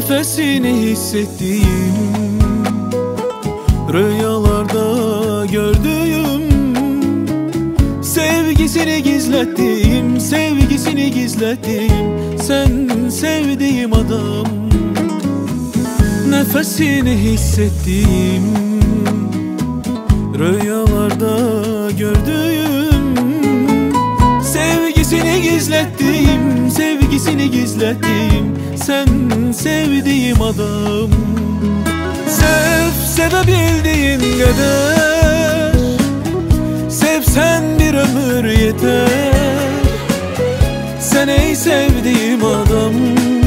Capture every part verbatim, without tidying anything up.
Nefesini hissettiğim, rüyalarda gördüğüm, sevgisini gizlettiğim, sevgisini gizlettiğim, sen sevdiğim adam. Nefesini hissettiğim, rüyalarda gördüğüm, sevgisini gizlettiğim, sevgisini gizlettiğim, sen sevdiğim adam. Sev, sevebildiğin kadar, sevsen bir ömür yeter. Sen ey sevdiğim adam,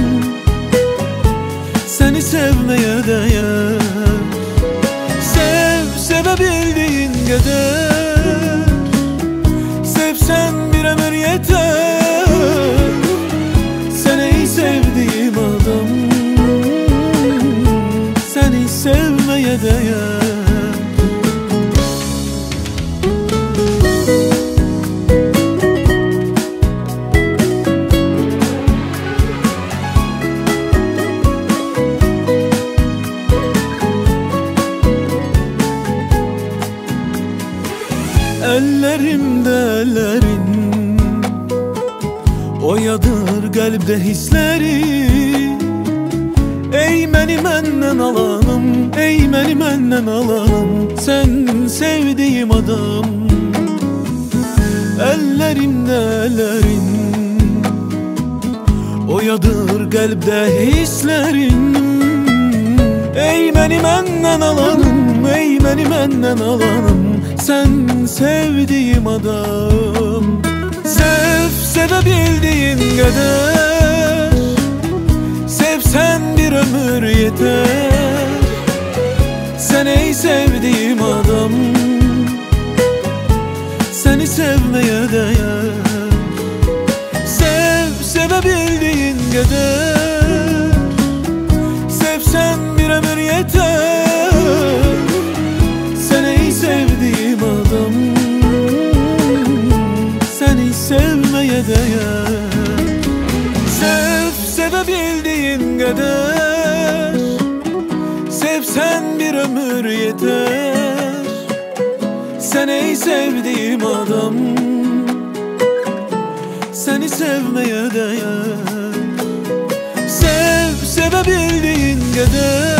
seni sevmeye değer. Sev, sevebildiğin kadar, sevsen bir ömür yeter. Sen ey sevdiğim adam, seni sevmeye değer. Ellerimde ellerin, oyadır kalpte hisleri. Ey meni menden alanım, ey meni menden alanım, sen sevdiğim adam. Ellerimde ellerin, oyadır kalpte hislerin. Ey meni menden alanım, ey meni menden alanım, sen sevdiğim adam. Sev, sevebildiğin kadar, sevsen bir ömür yeter. Sen ey sevdiğim adam, seni sevmeye değer. Sev, sevebildiğin kadar, sevsen bir ömür yeter. Sen ey sevdiğim adam, seni sevmeye değer. Sev, sevebildiğin kadar, sevsen bir ömür yeter. Sen ey sevdiğim adam, seni sevmeye değer. Sev, sevebildiğin kadar,